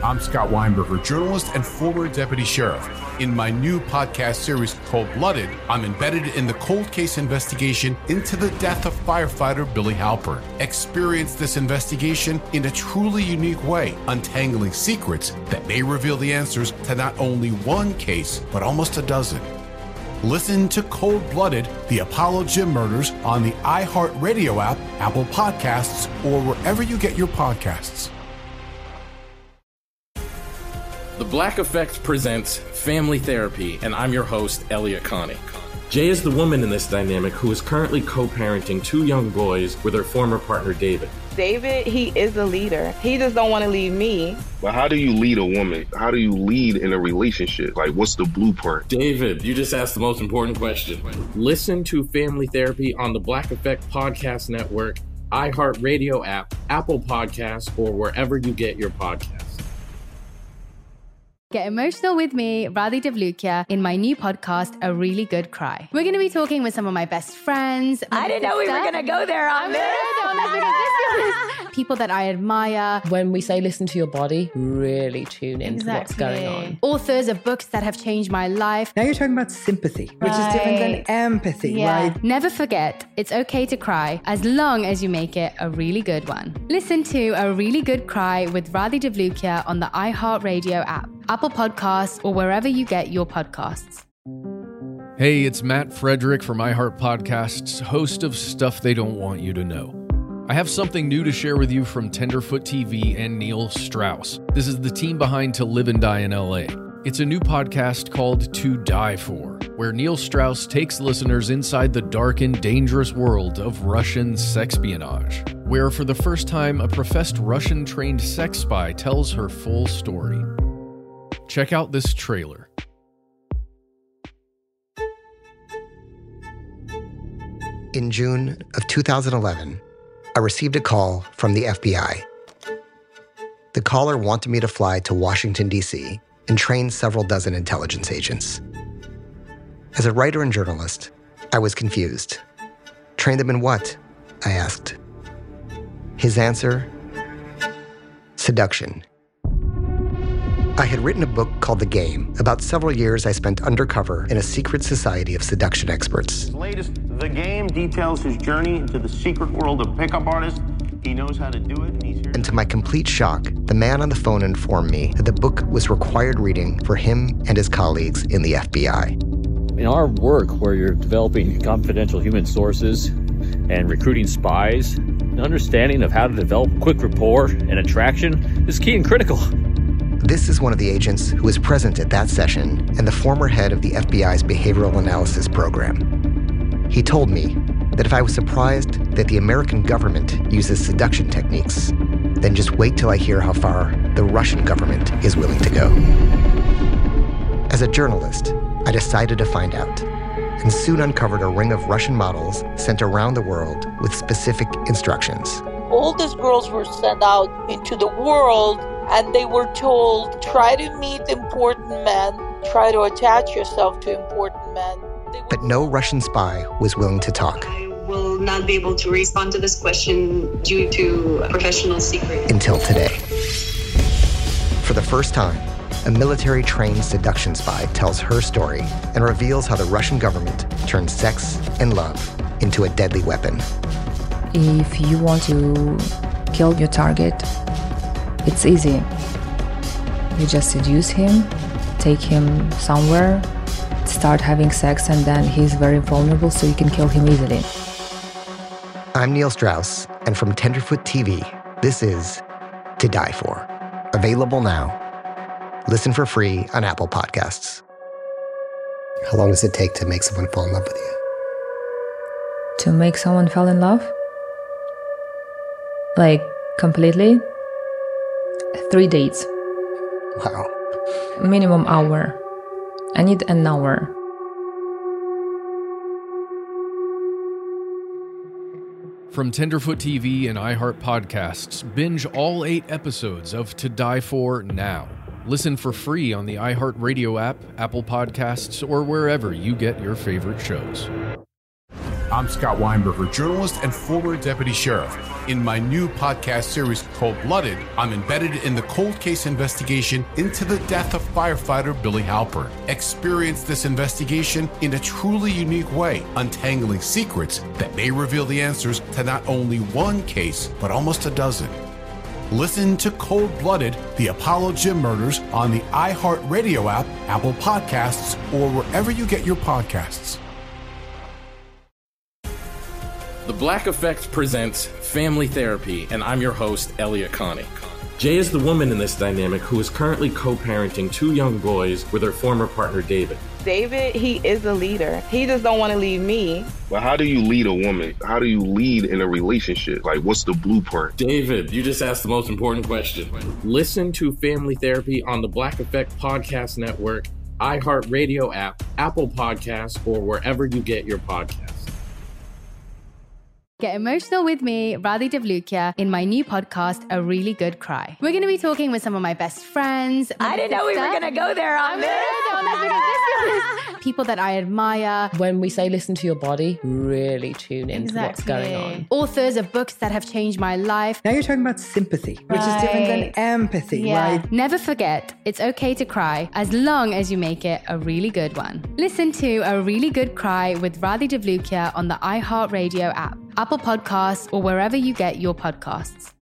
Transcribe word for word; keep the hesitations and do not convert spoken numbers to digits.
I'm Scott Weinberger, journalist and former deputy sheriff. In my new podcast series, Cold Blooded, I'm embedded in the cold case investigation into the death of firefighter Billy Halpern. Experience this investigation in a truly unique way, untangling secrets that may reveal the answers to not only one case, but almost a dozen. Listen to Cold Blooded, the Apollo Gym Murders on the iHeartRadio app, Apple Podcasts, or wherever you get your podcasts. The Black Effect presents Family Therapy, and I'm your host, Elliot Connie. Jay is the woman in this dynamic who is currently co-parenting two young boys with her former partner, David. David, he is a leader. He just don't want to leave me. But how do you lead a woman? How do you lead in a relationship? Like, what's the blueprint? David, you just asked the most important question. Listen to Family Therapy on the Black Effect Podcast Network, iHeartRadio app, Apple Podcasts, or wherever you get your podcasts. Get emotional with me, Radhi Devlukia, in my new podcast, A Really Good Cry. We're going to be talking with some of my best friends. I didn't know we were going to go there on this. People that I admire. When we say listen to your body, really tune into Exactly. what's going on. Authors of books that have changed my life. Now you're talking about sympathy, which Right. is different than empathy, Yeah. right? Never forget, it's okay to cry as long as you make it a really good one. Listen to A Really Good Cry with Radhi Devlukia on the iHeartRadio app, Apple Podcasts, or wherever you get your podcasts. Hey, it's Matt Frederick from iHeart Podcasts, host of Stuff They Don't Want You to Know. I have something new to share with you from Tenderfoot T V and Neil Strauss. This is the team behind To Live and Die in L A. It's a new podcast called To Die For, where Neil Strauss takes listeners inside the dark and dangerous world of Russian sexpionage, where for the first time a professed Russian-trained sex spy tells her full story. Check out this trailer. In June of two thousand eleven, I received a call from the F B I. The caller wanted me to fly to Washington, D C and train several dozen intelligence agents. As a writer and journalist, I was confused. Train them in what? I asked. His answer, seduction. I had written a book called The Game about several years I spent undercover in a secret society of seduction experts. His latest, The Game, details his journey into the secret world of pickup artists. He knows how to do it, and he's here. And to my complete shock, the man on the phone informed me that the book was required reading for him and his colleagues in the F B I. In our work, where you're developing confidential human sources and recruiting spies, an understanding of how to develop quick rapport and attraction is key and critical. This is one of the agents who was present at that session and the former head of the F B I's behavioral analysis program. He told me that if I was surprised that the American government uses seduction techniques, then just wait till I hear how far the Russian government is willing to go. As a journalist, I decided to find out, and soon uncovered a ring of Russian models sent around the world with specific instructions. All these girls were sent out into the world, and they were told, try to meet important men, try to attach yourself to important men. But no Russian spy was willing to talk. I will not be able to respond to this question due to a professional secret. Until today. For the first time, a military-trained seduction spy tells her story and reveals how the Russian government turned sex and love into a deadly weapon. If you want to kill your target, it's easy. You just seduce him, take him somewhere, start having sex, and then he's very vulnerable, so you can kill him easily. I'm Neil Strauss, and from Tenderfoot T V, this is To Die For. Available now. Listen for free on Apple Podcasts. How long does it take to make someone fall in love with you? To make someone fall in love? Like, completely? Three dates. Wow. Minimum hour. I need an hour. From Tenderfoot T V and iHeart Podcasts, binge all eight episodes of To Die For now. Listen for free on the iHeartRadio app, Apple Podcasts, or wherever you get your favorite shows. I'm Scott Weinberger, journalist and former deputy sheriff. In my new podcast series, Cold-Blooded, I'm embedded in the cold case investigation into the death of firefighter Billy Halpern. Experience this investigation in a truly unique way, untangling secrets that may reveal the answers to not only one case, but almost a dozen. Listen to Cold-Blooded, the Apollo Gym Murders on the iHeartRadio app, Apple Podcasts, or wherever you get your podcasts. The Black Effect presents Family Therapy, and I'm your host, Elliot Connie. Jay is the woman in this dynamic who is currently co-parenting two young boys with her former partner, David. David, he is a leader. He just don't want to leave me. But how do you lead a woman? How do you lead in a relationship? Like, what's the blueprint? David, you just asked the most important question. Listen to Family Therapy on the Black Effect Podcast Network, iHeartRadio app, Apple Podcasts, or wherever you get your podcasts. Get emotional with me, Radhi Devlukia, in my new podcast, A Really Good Cry. We're going to be talking with some of my best friends. I didn't know we were going to go there on this. People that I admire. When we say listen to your body, really tune into Exactly. what's going on. Authors of books that have changed my life. Now you're talking about sympathy, which Right. is different than empathy, Yeah. right? Never forget, it's okay to cry as long as you make it a really good one. Listen to A Really Good Cry with Radhi Devlukia on the iHeartRadio app, Apple Podcasts, or wherever you get your podcasts.